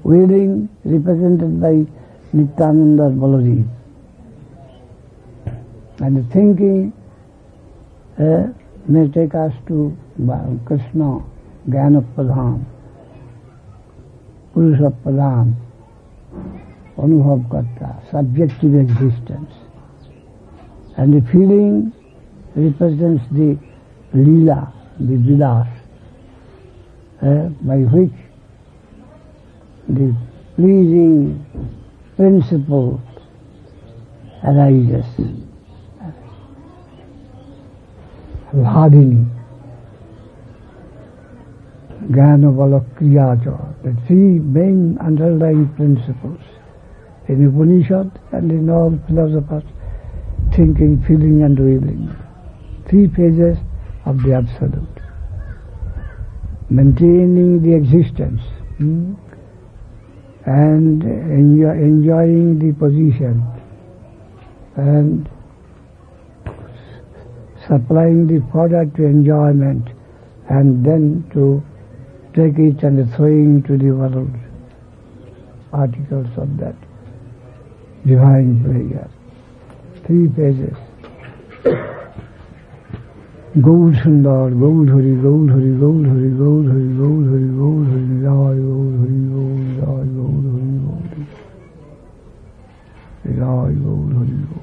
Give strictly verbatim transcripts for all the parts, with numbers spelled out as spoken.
wheeling represented by Nityananda Baladev. And the thinking uh, may take us to Krishna, Jnana Pradhan, Purusha Pradhan, Anubhav Karta, subjective existence. And the feeling represents the Leela, the Vilas, uh, by which the pleasing principle arises. Hladini, Jnana Bala Kriyaja, the three main underlying principles in Upanishad and in all philosophers, thinking, feeling and willing. Three phases of the Absolute. Maintaining the existence hmm, and enjoy, enjoying the position and supplying the fodder to enjoyment and then to take it and throwing to the world articles of that divine pleasure. Three phases. Gaud Sundar, Gaud Hari, Gaud Hari, Gaud Hari, Gaud Hari, Gaud Hari, Gaud Hari, Nidai, Gaud Hari, Gaud, Nidai, Gaud Hari, Gaud Hari, Nidai, Gaud Hari, Gaud.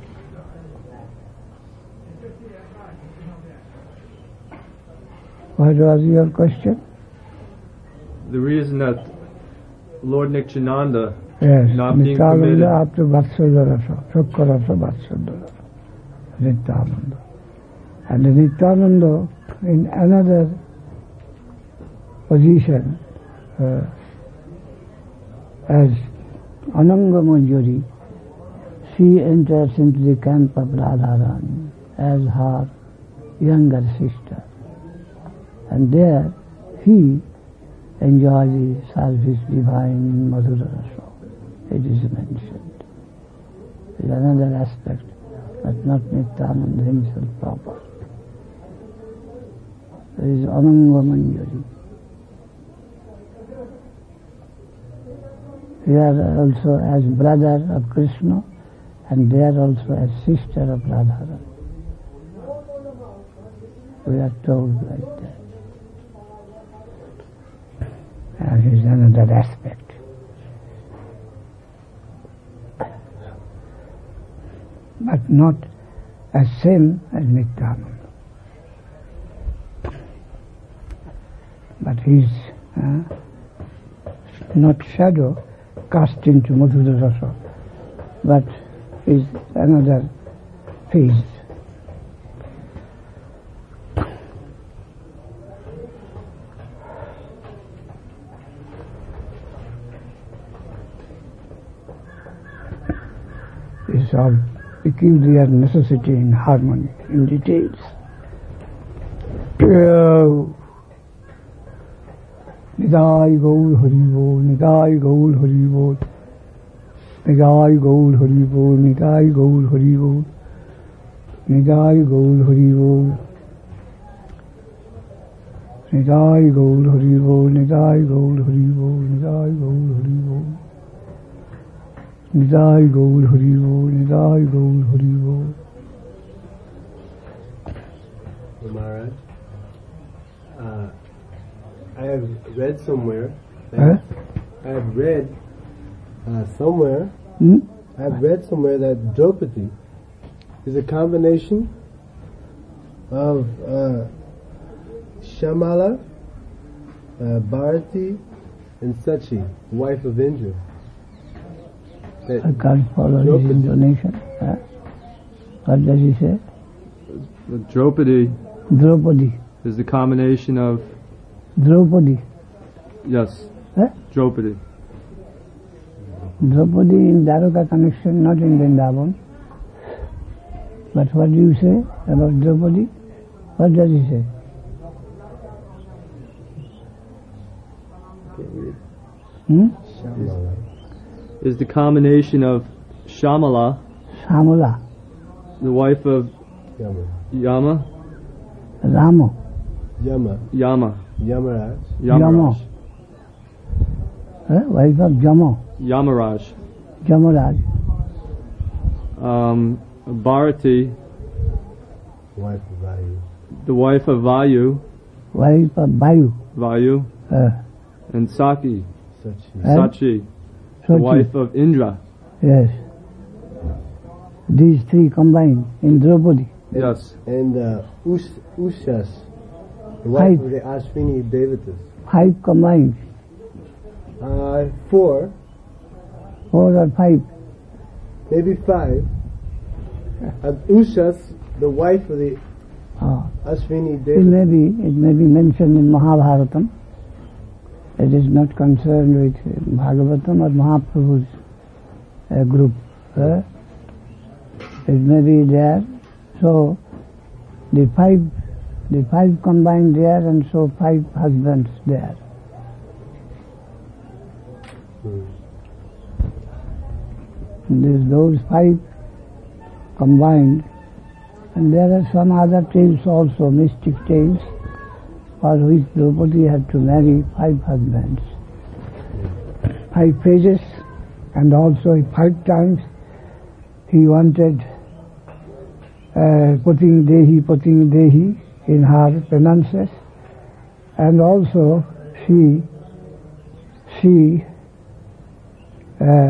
What was your question? The reason that Lord Nityananda yes, not being permitted... Nityananda after Vatsadarasa, Sukkarasa Vatsadarasa, Nityananda. And the Nityananda in another position uh, as Ananga Manjari, she enters into the camp of Radharani as her younger sister. And there he enjoys the service divine Madhura Rasa. It is mentioned. It is another aspect, but not Nityananda himself proper. There is Ananga Manjari. Here also as brother of Krishna, and there also as sister of Radharani. We are told like that. That is another aspect. But not as same as Nityananda. But he is uh, not shadow cast into Madhura Rasa, but is another phase. Is of peculiar necessity in harmony, in details. Nidai Gaur Hari Bol, Nidai Gaur Hari Bol, Nidai Gaur Hari Bol, Nidai Gaur Hari Bol, Nidai Gaur Hari Bol, Nidai Gaur Hari Bol, Nidai Gaur Hari Bol, Nidai Gaur Hari Bol, Nidai Gaur Hari Bol, Nidai Gaur Hari Bol. Maharaj, uh, I have read somewhere that Huh? I have read uh, somewhere Hmm? I have read somewhere that Draupadi is a combination of uh, Shamala, uh, Bharati, and Sachi, wife of Indra. That I can't follow his Draupadi- intonation. Huh? What does he say? The Draupadi Draupadi. is the combination of... Draupadi. Yes, Huh? Draupadi. Draupadi in Dwaraka connection, not in Vrindavan. But what do you say about Draupadi? What does he say? Hmm? Is the combination of Shamala, Samala, the wife of Yama, Yama, Rama, Yama, Yama, Yamaraj, Yamaraj. Yama. uh, wife of Jama, Yamaraj. Jamaraj, Um, Bharati, Wife of Vayu. the wife of Vayu, wife of Vayu, Vayu, uh, and Saki, Sachi. And Sachi, the Sochi. wife of Indra. Yes. These three combined in Draupadi. Yes. And uh, Ush, Ushas, the wife Five. of the Ashwini Devatas. Five combined. Uh, four, Four or five. maybe five. And Ushas, the wife of the Ah. Ashwini It Devatas. may be, it may be mentioned in Mahabharatam. It is not concerned with Bhagavatam or Mahaprabhu's uh, group. Uh, it may be there. So the five, the five combined there, and so five husbands there. These, those five combined, and there are some other tales also, mystic tales, for which Draupadi had to marry five husbands. Five phases, and also five times he wanted uh, putting Dehi, putting Dehi in her penances, and also she, she uh,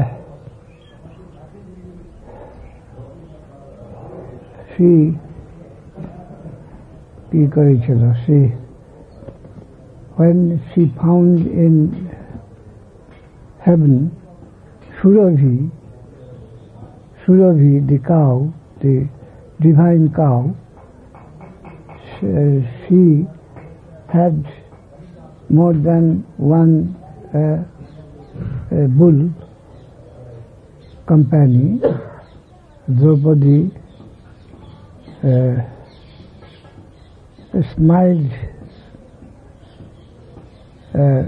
she কি করেছিল she when she found in heaven Surabhi, Surabhi the cow, the divine cow, she had more than one uh, uh, bull company. Draupadi uh, smiled, uh,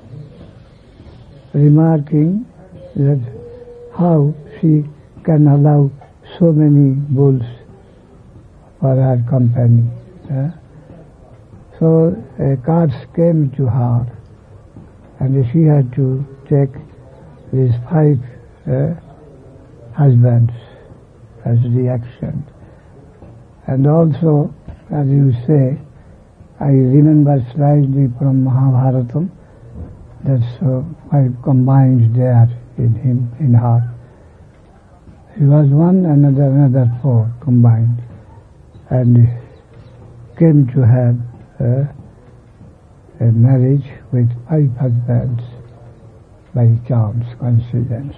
remarking that how she can allow so many bulls for her company. Uh, so a curse came to her, and she had to take these five uh, husbands as the action. And also, as you say, I remember slightly from Mahabharatam that so five combined there in him, in her. He was one, another, another four combined, and came to have uh, a marriage with five husbands by chance, coincidence,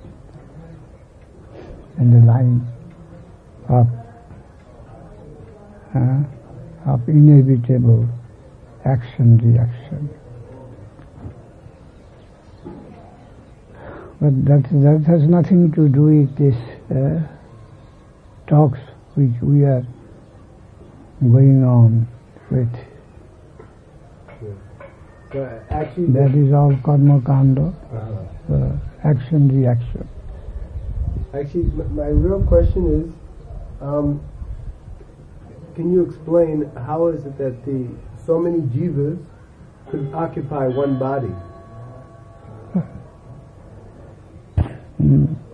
in the line of uh, of inevitable action-reaction. But that, that has nothing to do with this uh, talks which we are going on with. So actually, That is all karma kanda, uh, uh, action-reaction. actually, my, my real question is, um, can you explain how is it that the so many jivas could occupy one body? Mm.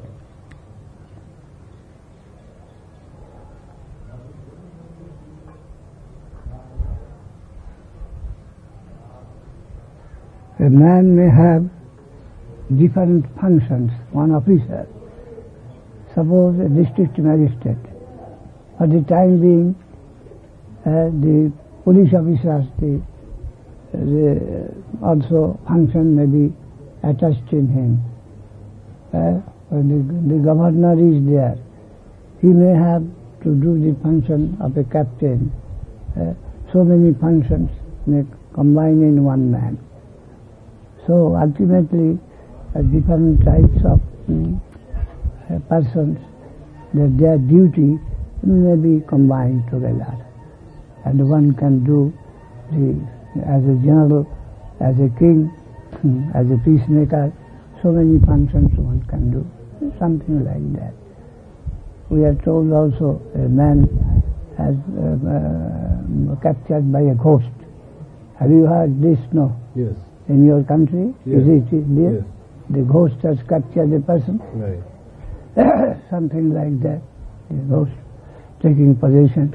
A man may have different functions. One officer, suppose a district magistrate, for the time being uh, the police officers, the, the also function may be attached in him. Uh, when the, the governor is there, he may have to do the function of a captain. Uh, so many functions may combine in one man. So ultimately, uh, different types of um, uh, persons, that their duty may be combined together, and one can do the as a general, as a king, as a peacemaker. So many functions one can do, something like that. We are told also a man has uh, uh, captured by a ghost. Have you heard this? No. Yes. in your country? Yes. Is it there? Yes. The ghost has captured a person? Right. Something like that. The ghost taking possession.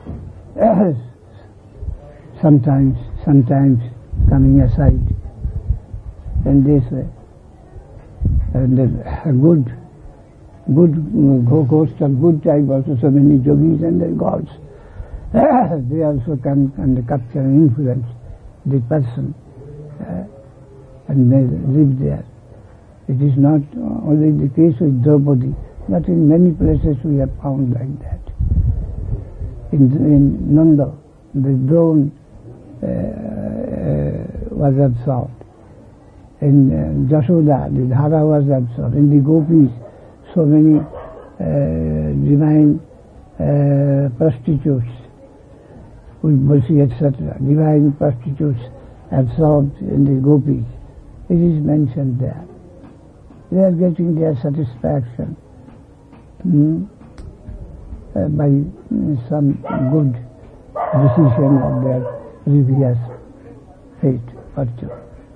sometimes, sometimes coming aside in this way. And a good, good ghost of good type also, so many yogis and their gods. They also come and capture and influence the person uh, and they live there. It is not only the case with Draupadi, but in many places we have found like that. In, in Nanda, the drone uh, uh, was absorbed. In uh, Jashoda, the Dhara was absorbed. In the Gopis, so many uh, divine uh, prostitutes, Ulbasi, et cetera, divine prostitutes absorbed in the Gopis. It is mentioned there. They are getting their satisfaction hmm, uh, by mm, some good decision of their previous fate, virtue.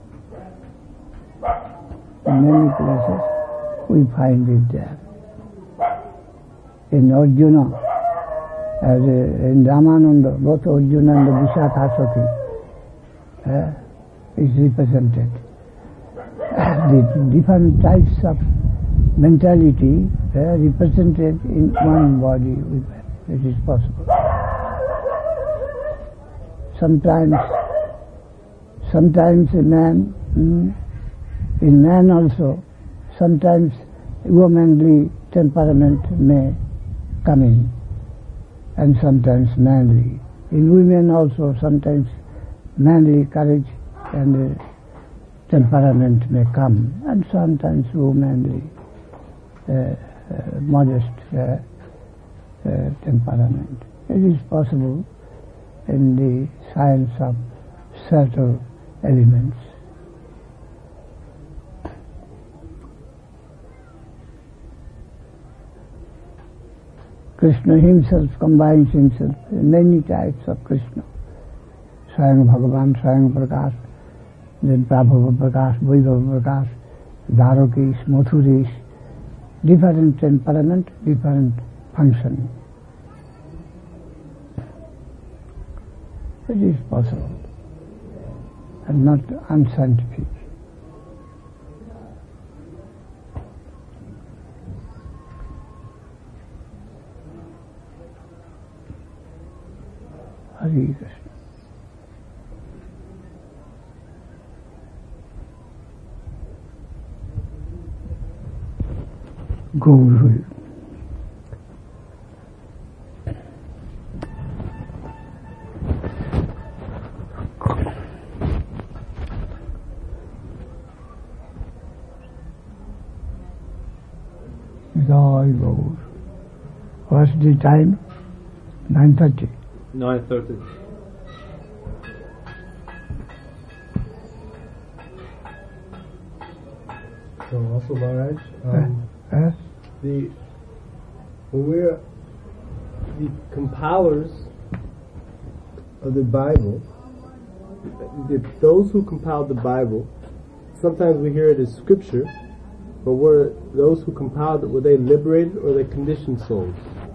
In many places we find it there. In Arjuna, as uh, in Ramananda, both Arjuna and the Vishakha uh, is represented. The different types of mentality uh, represented in one body, it is possible. Sometimes, sometimes a man, mm, in man also, sometimes womanly temperament may come in, and sometimes manly. In women also, sometimes manly courage and uh, temperament may come, and sometimes womanly, uh, uh, modest uh, uh, temperament. It is possible in the science of subtle elements. Krishna himself combines himself in many types of Krishna. Swayam Bhagavan, Swayam Prakash, then Prabhava Prakash, Vaibhava Prakash, Dwarakis, Mathuris, different temperament, different function. It is possible and not unscientific. Hare Krishna. Guru. Jai Gaur. What's the time? nine thirty. nine thirty. So also, Maharaj, um, Uh, the when we're the compilers of the Bible, the, those who compiled the Bible, sometimes we hear it as scripture, but were those who compiled it, were they liberated or they conditioned souls?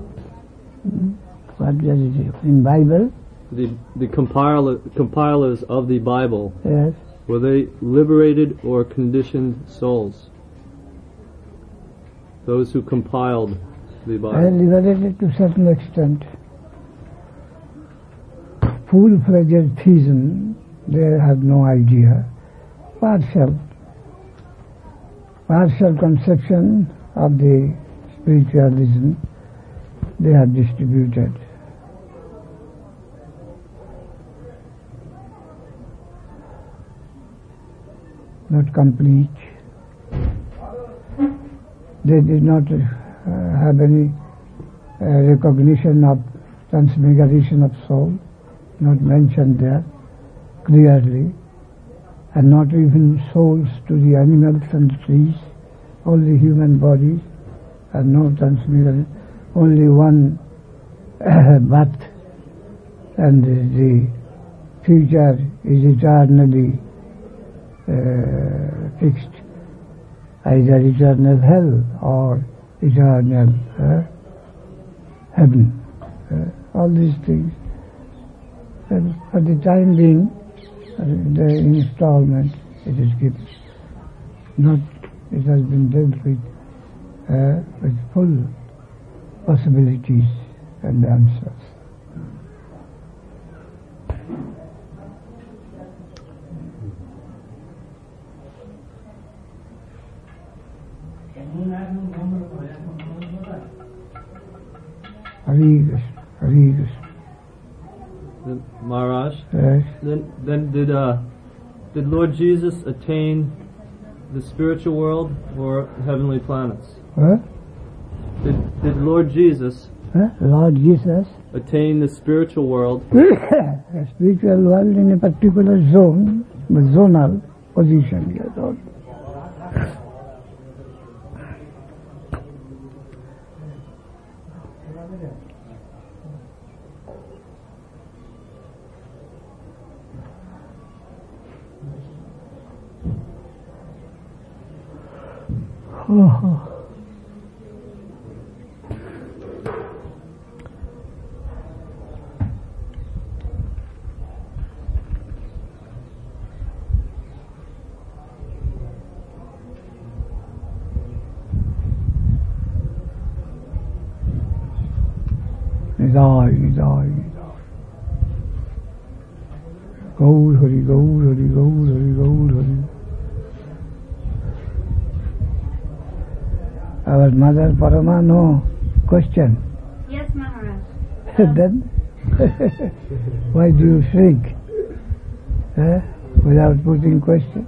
what does it do? In Bible? The the compiler, compilers of the Bible, Yes. were they liberated or conditioned souls? Those who compiled the I Bible. liberated to a certain extent. Full-fledged theism, they have no idea. Partial, partial conception of the spiritualism, they have distributed. Not complete. They did not uh, have any uh, recognition of transmigration of soul, not mentioned there clearly, and not even souls to the animals and trees, only human bodies, and no transmigration, only one uh, birth, and the future is eternally uh, fixed, either eternal hell or eternal uh, heaven. Uh, all these things. And for the time being, uh, the installment it is given. Not, it has been dealt with uh, with full possibilities and answers. Hare Krishna, Hare Krishna. Then, Maharaj, Yes. then then did uh did Lord Jesus attain the spiritual world or heavenly planets? Huh? Did did Lord Jesus Huh? Lord Jesus, attain the spiritual world a spiritual world in a particular zone, the zonal position here. Lord. Oh. Idai, Idai, Idai. Gaur Hari, Gaur Hari, Gaur Hari, Gaur Hari. Our mother Parama, no question. Yes, Maharaj. Then, why do you shrink? Eh? Without putting question?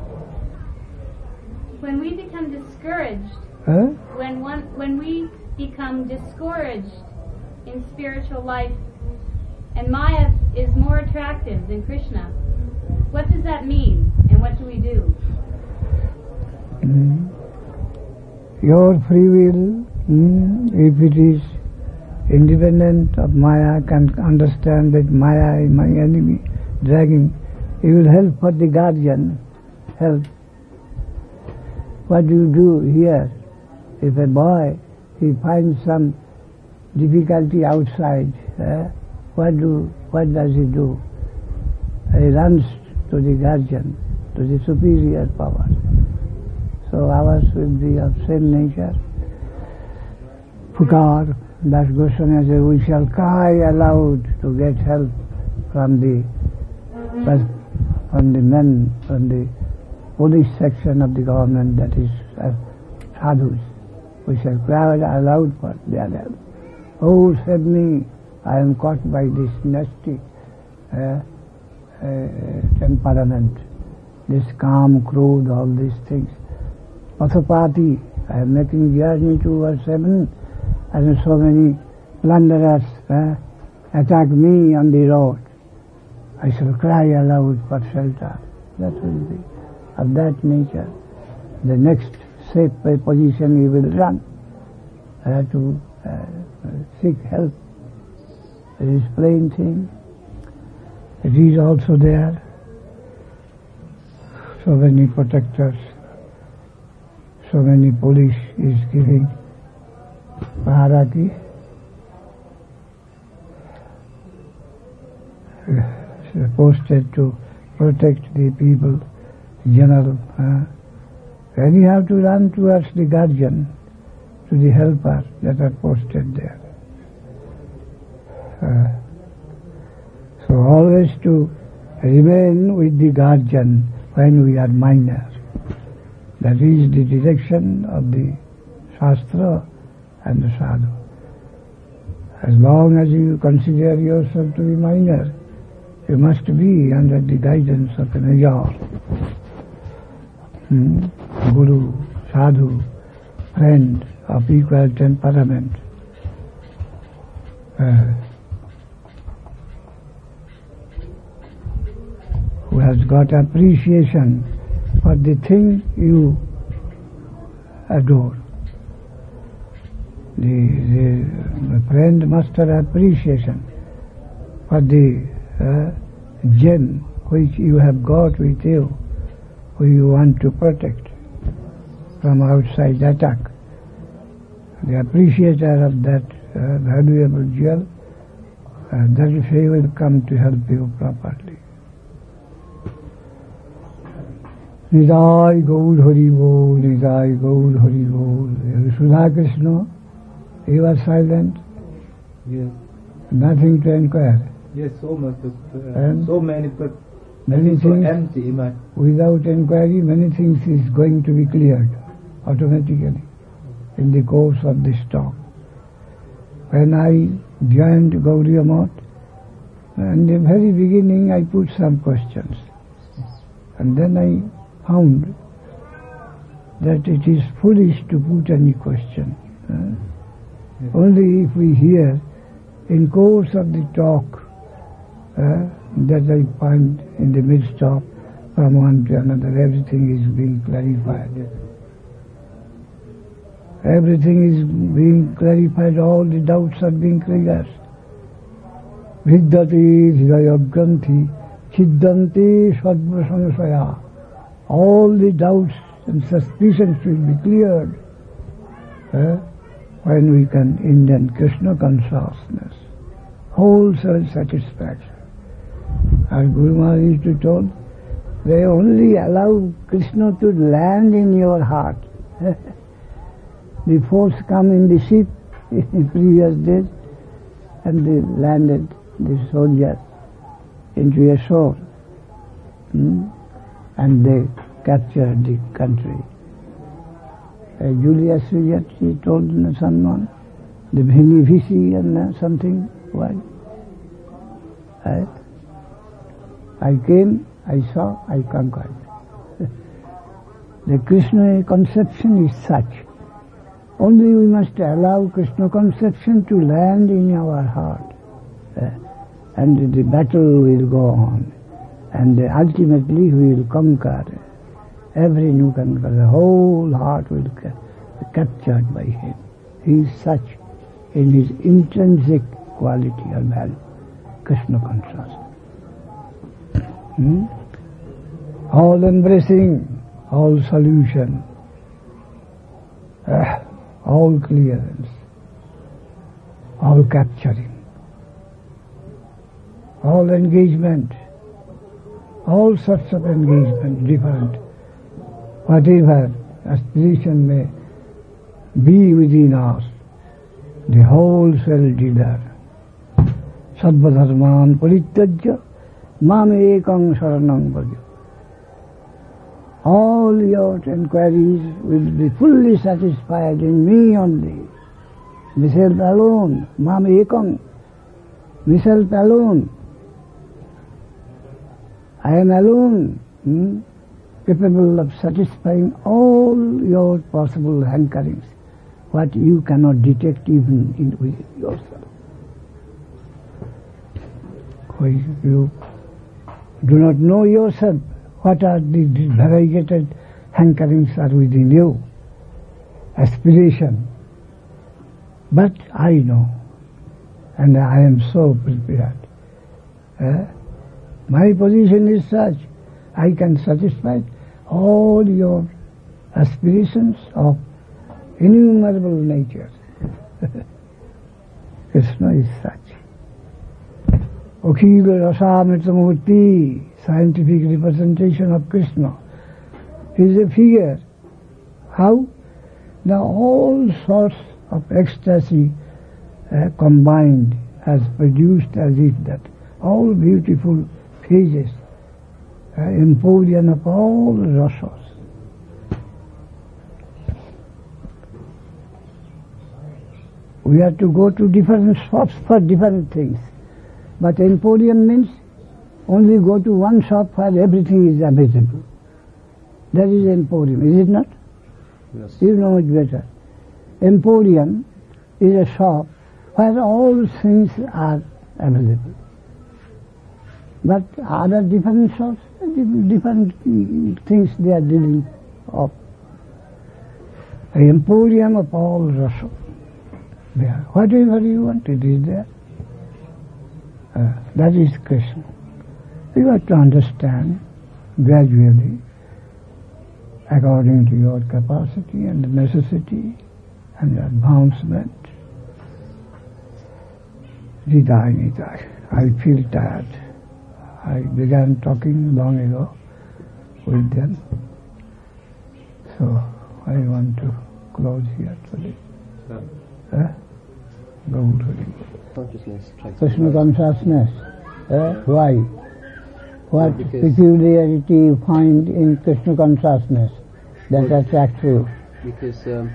When we become discouraged, Huh? when one, when we become discouraged in spiritual life, and Maya is more attractive than Krishna, what does that mean, and what do we do? Mm. Your free will, mm, if it is independent of Maya, can understand that Maya is my enemy, dragging, it will help for the guardian, help. What do you do here? If a boy, he finds some difficulty outside, eh? what do, what does he do? He runs to the guardian, to the superior power. So ours will be of same nature. Pukar, Das Goswami says, we shall cry aloud to get help from the from the men, from the police section of the government, that is uh, sadhus. We shall cry aloud for their help. Oh, save me, I am caught by this nasty uh, uh, temperament, this calm, crude, all these things. Pathapati, I am making journey towards heaven, and so many plunderers uh, attack me on the road. I shall cry aloud for shelter. That will be of that nature. The next safe position he will run uh, to uh, seek help. It is plain thing. It is also there. So many protectors, so many police is giving Maharati. Posted to protect the people, general. Uh, and you have to run towards the guardian, to the helper that are posted there. Uh, so always to remain with the guardian when we are minor. That is the direction of the Shastra and the Sadhu. As long as you consider yourself to be minor, you must be under the guidance of a major, hmm? Guru, Sadhu, friend of equal temperament. Uh, who has got appreciation for the thing you adore. The, the, the friend must have appreciation for the uh, gem which you have got with you. we want to protect from outside attack. The appreciator of that uh, valuable jewel, uh, that way will come to help you properly. Nidai Gaur Hari Bol, Nidai Gaur Hari Bol. Sudha Krishna, he was silent. Yes. Nothing to inquire. Yes, so much. Uh, And so many, but many so things, empty in my. without inquiry, many things is going to be cleared automatically in the course of this talk. When I joined Gauriya Math, in the very beginning I put some questions. And then I found that it is foolish to put any question. Uh, Yes. Only if we hear in course of the talk uh, that I find in the midst of from one to another, everything is being clarified. Yes. Everything is being clarified, all the doubts are being cleared. Vidyati hridayagranthi chiddanti sarva samsaya. All the doubts and suspicions will be cleared uh, when we can indent Krishna consciousness, whole self-satisfaction. As Guru Maharaj used to told, they only allow Krishna to land in your heart. The force come in the ship in previous days, and they landed the soldiers into a shore, hmm? and they captured the country. Uh, Julius Caesar, he told someone, the beneficent and something, why? I, I came, I saw, I conquered. The Krishna conception is such. Only we must allow Krishna conception to land in our heart. Uh, and the battle will go on. And uh, ultimately we will conquer. Every nook and corner, the whole heart will be captured by him. He is such in his intrinsic quality or value, Krishna consciousness. Hmm? All embracing, all solution, uh, all clearance, all capturing, all engagement, all sorts of engagement, different. Whatever aspiration may be within us, the wholesale dealer. Sarva dharman parityajya mam ekam saranam bhaja. All your inquiries will be fully satisfied in me only. Myself alone, mam ekam, myself alone. I am alone. Hmm? Capable of satisfying all your possible hankerings, what you cannot detect even in within yourself. When you do not know yourself, what are the variegated hankerings are within you, aspiration. But I know, and I am so prepared. Eh? My position is such, I can satisfy all your aspirations of innumerable nature. Krishna is such. Akhila Rasamritamurti, scientific representation of Krishna, is a figure. How? Now all sorts of ecstasy uh, combined has produced as if that all beautiful phases, uh, emporium of all rasas. We have to go to different shops for different things. But emporium means only go to one shop where everything is available. That is emporium, is it not? Yes. You know it better. Emporium is a shop where all things are available. But other different shops, different things they are dealing of. An emporium of all rasa. There. Whatever you want, it is there. Uh, that is Krishna. You have to understand gradually according to your capacity and necessity and advancement. Nitai, Nitai. I feel tired. I began talking long ago with them. So I want to close here today. Yeah. Eh? Go to Consciousness. Krishna consciousness. Eh? Why? What Because- peculiarity you find in Krishna consciousness that Well- attracts you? Because um,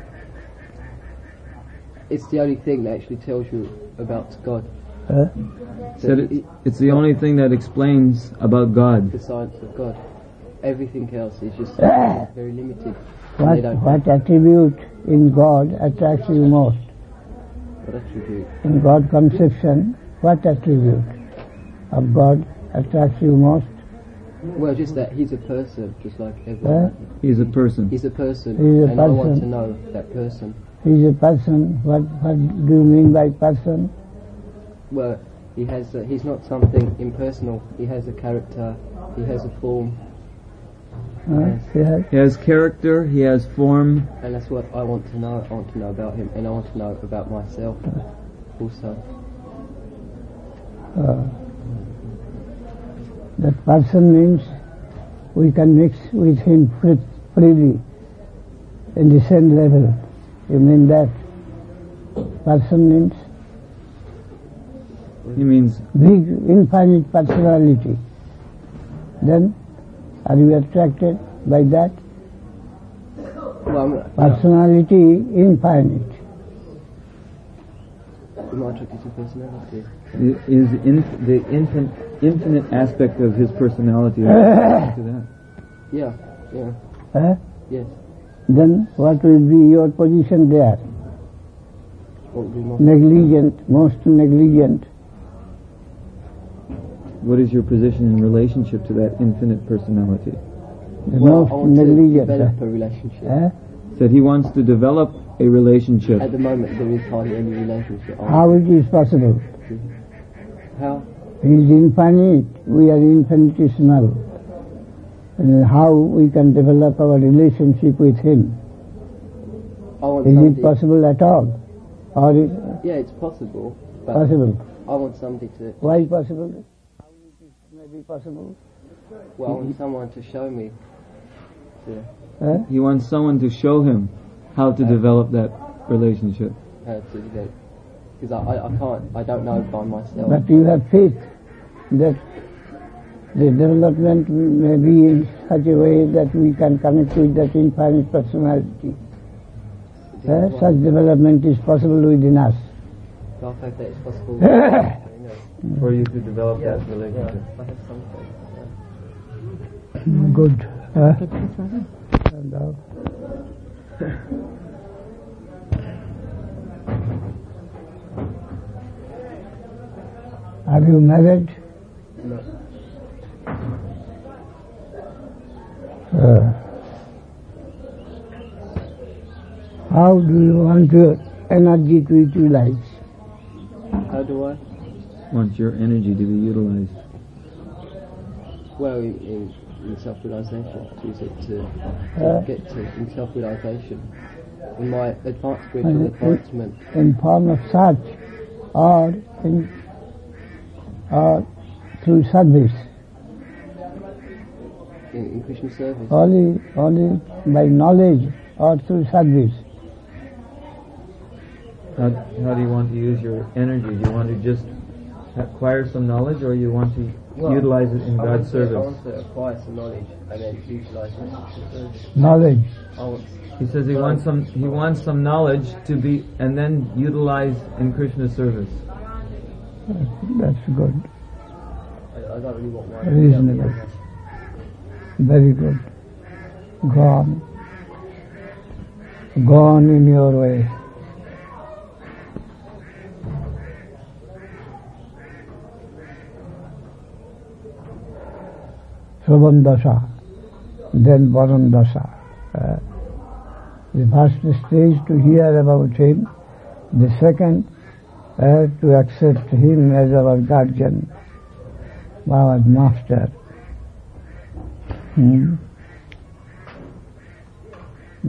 it's the only thing that actually tells you about God. Eh? Said it, it's the only thing that explains about God. The science of God. Everything else is just very limited. And What, they don't what attribute in God attracts you most? what attribute. In God conception, what attribute of God attracts you most? Well, just that He's a person, just like Eh? everyone. He's a person. He's a person, He's a and I want person. to know that person. He's a person. What, what do you mean by person? Well, he has. A, he's not something impersonal. He has a character. He has a form, Huh? Yes. He has character, he has form. and that's what I want to know. I want to know about him, and I want to know about myself also. Uh, that person means we can mix with him free, freely in the same level. You mean that? Person means He means big, infinite personality. Then, are you attracted by that? Well, I'm, yeah, Personality infinite. am I attracted to personality? is in, the infin, infinite aspect of his personality. To that. Yeah, yeah, Eh? yes. Then what will be your position there? What would be my Negligent, most negligent. What is your position in relationship to that infinite personality? The Well, I most want to negligent. develop a relationship. Eh? That he wants to develop a relationship. At the moment, there is hardly any relationship. I How it is possible? How? He is infinite, we are infinitesimal. And how we can develop our relationship with him? I want Is it somebody. possible at all? Or is Yeah, it's possible. But possible? I want somebody to. Why possible? How it is maybe possible? Well, I want someone to show me. To Eh? He wants someone to show him how to develop that relationship. how to do that. Because I, I, I can't. I don't know by myself. But you have faith that the development may be in such a way that we can connect with that infinite personality. Eh? Such development is possible within us. So I hope that it's possible. you know. For you to develop Yeah, that relationship. yeah, I have something. Good. Huh? And, uh, Are you married? No. Uh, how do you want your energy to utilize? How do I? Want your energy to be utilized. Well, in, in, in self-realization, to use it to, to Uh, get to in self-realization. In my advanced spiritual And- advancement, in form of search or in or through service? in, in Krishna service. Only only by knowledge or through service? How, how do you want to use your energy? Do you want to just acquire some knowledge, or you want to Well, utilize it in I God's want to, I service? want to acquire some knowledge and then utilize it in Krishna service. Knowledge. I want, He says he wants some. He wants some knowledge to be, and then utilize in Krishna's service. That's good. I, I don't really want one. Reasonable. Very good. Go on. Go on in your way. Shravan Dasha, then Varan Dasha. Uh, the first stage to hear about him, the second uh, to accept him as our guardian, our master. Hmm.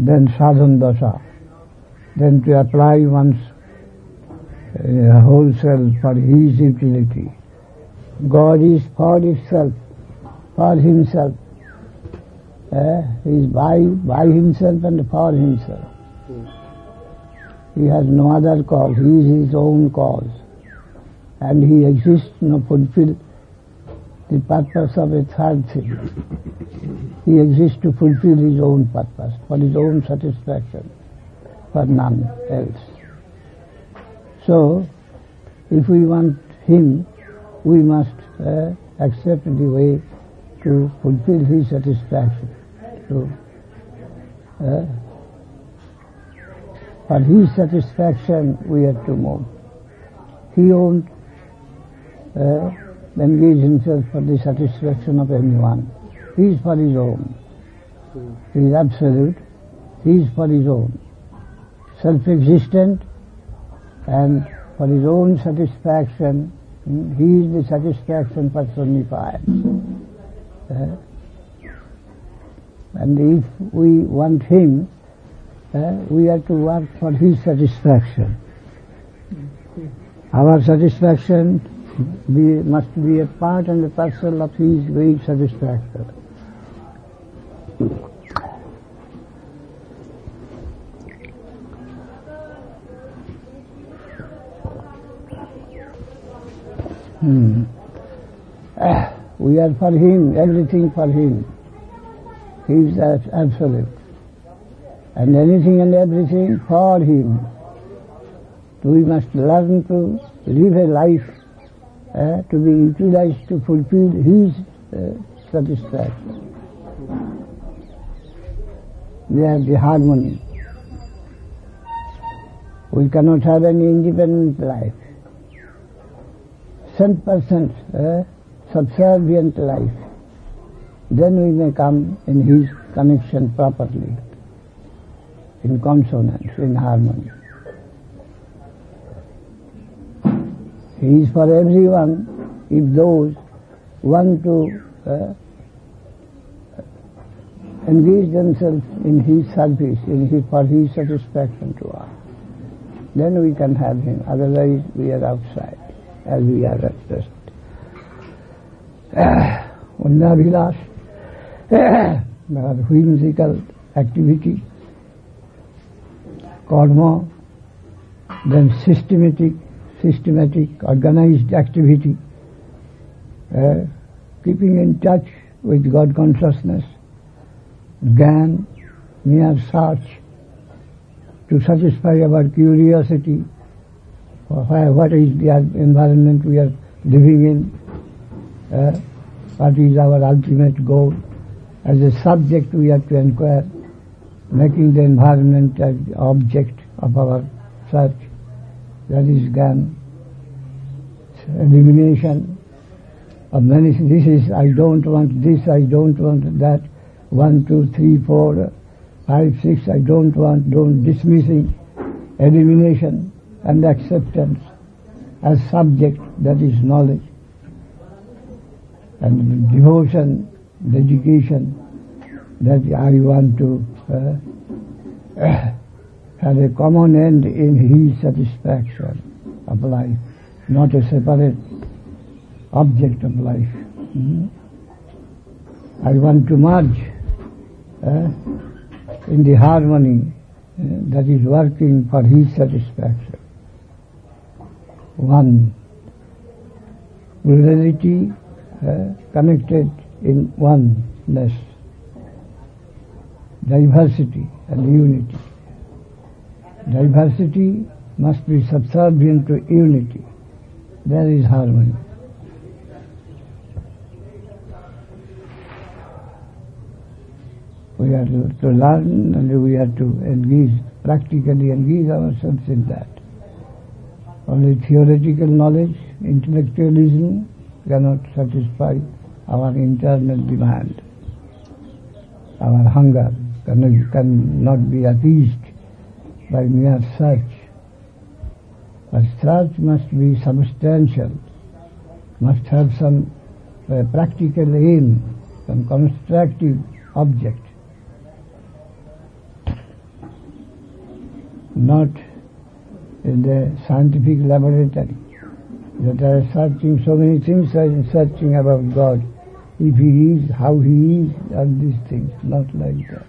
then sadhan dasa, then to apply one's uh, whole self for his utility. God is for himself, for himself. Uh, he is by, by himself and for himself. He has no other cause. He is his own cause. And he exists to fulfill the purpose of a third thing. He exists to fulfill his own purpose, for his own satisfaction, for none else. So, if we want him, we must uh, accept the way to fulfill his satisfaction. So, uh, for his satisfaction we have to move. He won't uh, engage himself for the satisfaction of anyone. He is for his own. He is absolute. He is for his own. Self-existent, and for his own satisfaction, he is the satisfaction personified. Uh, and if we want him, uh, we have to work for his satisfaction. Our satisfaction be, must be a part and a parcel of his great satisfaction. Hmm. Uh, we are for him, everything for him. He is absolute. And anything and everything for him. We must learn to live a life uh, to be utilized to fulfill his uh, satisfaction. There the harmony. We cannot have any independent life. one hundred percent uh, subservient life. Then we may come in his connection properly, in consonance, in harmony. He is for everyone if those want to uh, engage themselves in his service, in his, for his satisfaction to us. Then we can have him, otherwise we are outside, as we are at present. Unnabhilash, whimsical activity, karma, then systematic, systematic, organized activity, uh, keeping in touch with God consciousness, Gyan, mere search, to satisfy our curiosity for what is the environment we are living in, uh, what is our ultimate goal. As a subject we have to inquire, making the environment as the object of our search. That is Gyan. Elimination of many things. This is, I don't want this, I don't want that. One, two, three, four, five, six, I don't want, don't, dismissing, elimination and acceptance as subject, that is knowledge. And devotion, dedication, that I want to uh, uh, have a common end in his satisfaction of life, not a separate object of life. Mm-hmm. I want to merge uh, in the harmony uh, that is working for his satisfaction. One, plurality uh, connected in oneness, diversity and unity. Diversity must be subservient to unity. There is harmony. We have to, to learn and we have to engage, practically engage ourselves in that. Only theoretical knowledge, intellectualism cannot satisfy our internal demand. Our hunger cannot, cannot be appeased by mere search. But search must be substantial, must have some uh, practical aim, some constructive object. not in the scientific laboratory that are searching so many things, are searching about God. If He is, how He is, and these things, not like that.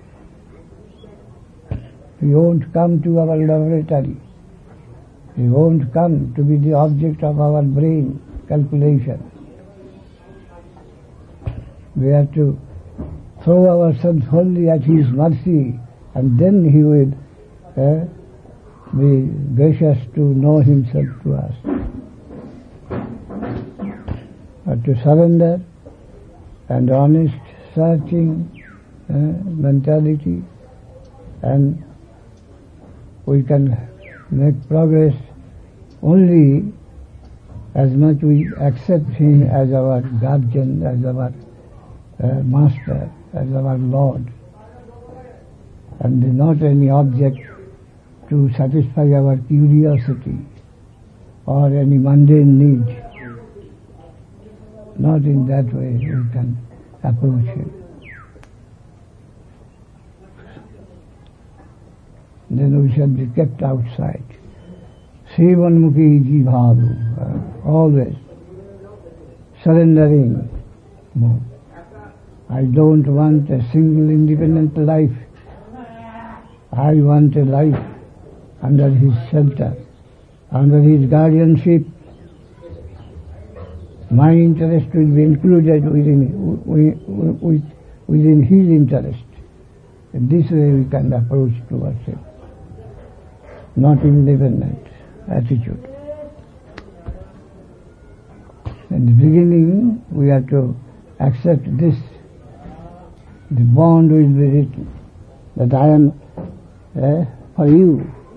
He won't come to our laboratory. He won't come to be the object of our brain calculation. We have to throw ourselves wholly at His mercy, and then He will uh, be gracious to know Himself to us. But to surrender and honest searching uh, mentality, and we can make progress only as much we accept Him as our guardian, as our uh, master, as our Lord, and not any object to satisfy our curiosity or any mundane need. Not in that way we can approach Him. Then we shall be kept outside. Sevanmukhi jivadu, always surrendering mode. I don't want a single independent life. I want a life under His shelter, under His guardianship. My interest will be included within, within His interest. In this way we can approach towards Him. Not independent attitude. In the beginning we have to accept this. The bond will be written that I am uh, for you.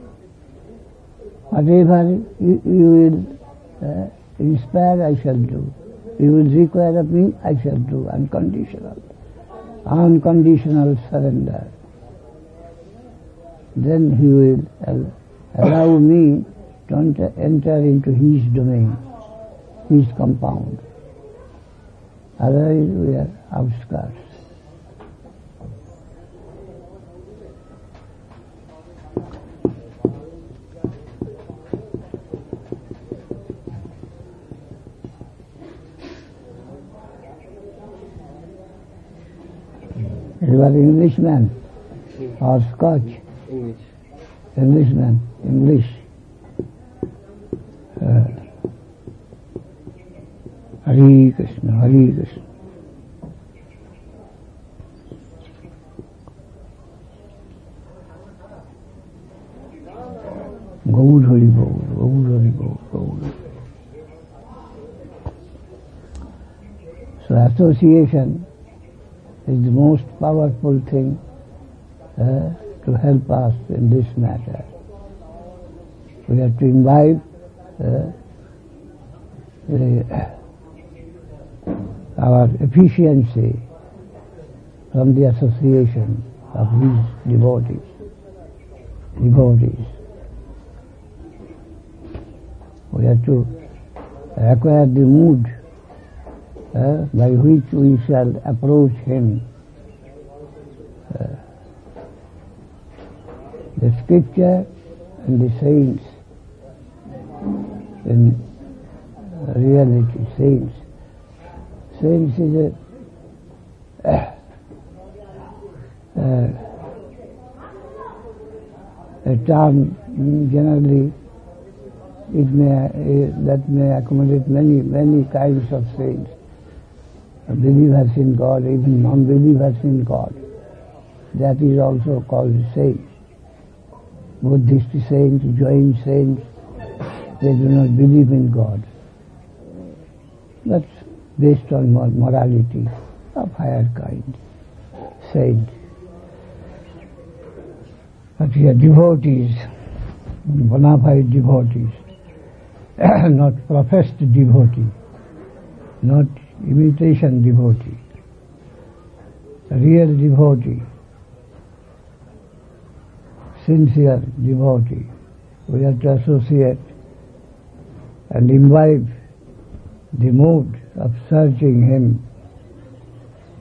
Whatever you, you will uh, inspire, I shall do. You will require of me, I shall do. Unconditional. Unconditional surrender. Then He will uh, allow me to enter, enter into His domain, His compound. Otherwise we are outskirts. You are Englishman or Scotch? English. Englishman, English. Uh, Hare Krishna, Hare Krishna. Gaur Hari Gaur, Gaur Hari Gaur, Gaur. So association is the most powerful thing uh, to help us in this matter. We have to imbibe uh, the, our efficiency from the association of His devotees. Devotees. We have to acquire the mood Uh, by which we shall approach Him. Uh, the scripture and the saints, in reality, saints. Saints is a, uh, uh, a term generally it may uh, that may accommodate many many kinds of saints. Believers in God, even non-believers in God. That is also called saints. Buddhist saints, Jain saints, they do not believe in God. That's based on morality of higher kind. Saint. But we are devotees, bona fide devotees, not professed devotee, not imitation devotee, real devotee, sincere devotee. We have to associate and imbibe the mood of searching Him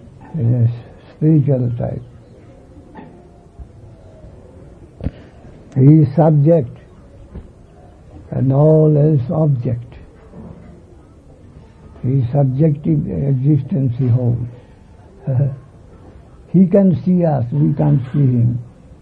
in a spiritual type. He is subject and all else object. His subjective existence he holds. He can see us, we can't see him.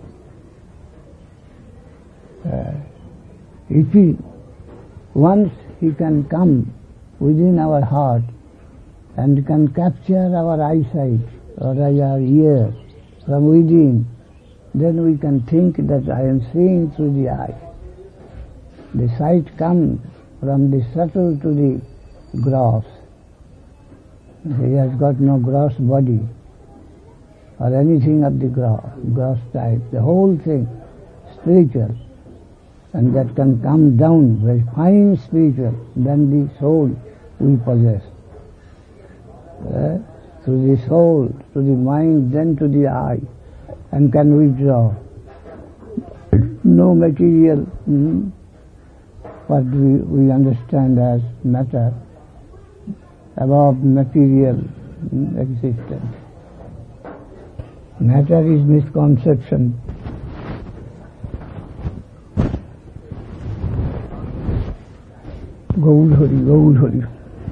Uh, if he, once he can come within our heart and can capture our eyesight or our ear from within, then we can think that I am seeing through the eye. The sight comes from the subtle to the gross. He has got no gross body or anything of the gross, gross type. The whole thing spiritual, and that can come down very fine spiritual than the soul we possess. Uh, to the soul, to the mind, then to the eye, and can withdraw. No material, hmm, what we, we understand as matter, above material hmm, existence. Matter is misconception. Gaur Hari, Gaur Hari.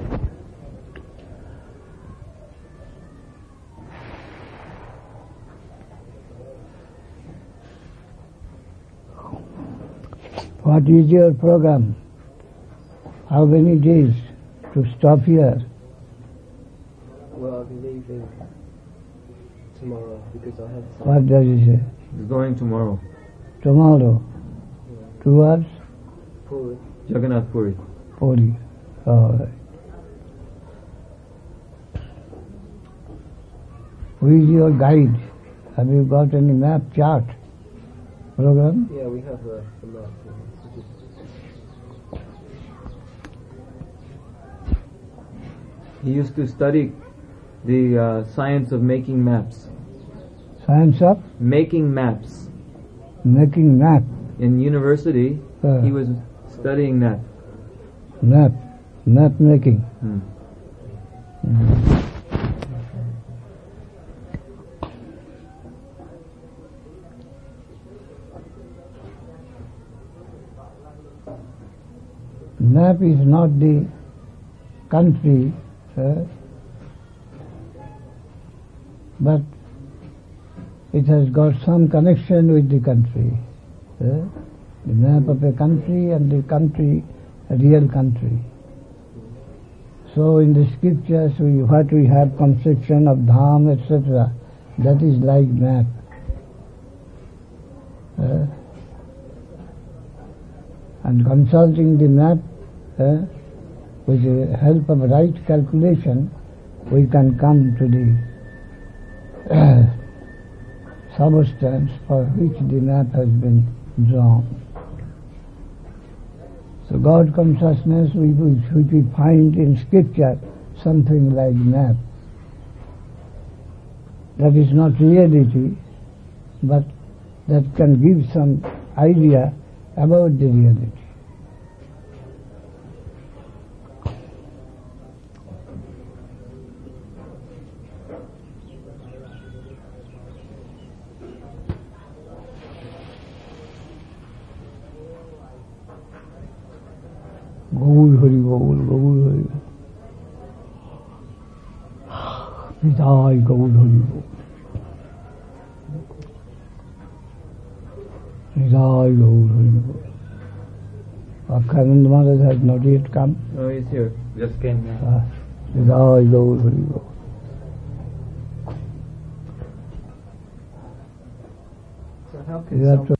What is your program? How many days to stop here? Well, I'll be leaving tomorrow because I have some... What does he say? He's going tomorrow. Tomorrow. Yeah. Towards Puri. Jagannath Puri. Puri. All right. Who is your guide? Have you got any map, chart, program? Yeah, we have a, a map. He used to study the uh, science of making maps. Science of Making maps. making map. In university, Uh. he was studying that. Map. Map making. Hmm. Map is not the country, uh, but it has got some connection with the country. Uh, the map of a country and the country, a real country. So in the scriptures, we, what we have conception of dham, et cetera, that is like map. Uh, and consulting the map, uh, with the help of right calculation, we can come to the uh, substance for which the map has been drawn. So God consciousness, we, which we find in scripture, something like map. That is not reality, but that can give some idea about the reality. Gaur Hari Gaur, Gaur Hari. Nidai Gaur Hari Gaur. Nidai Gaur Hari Gaur. Akhanand Maharaj has not yet come. Oh, he's here. Just came now. Ah, Nidai Gaur Hari Gaur. So how You can have some... to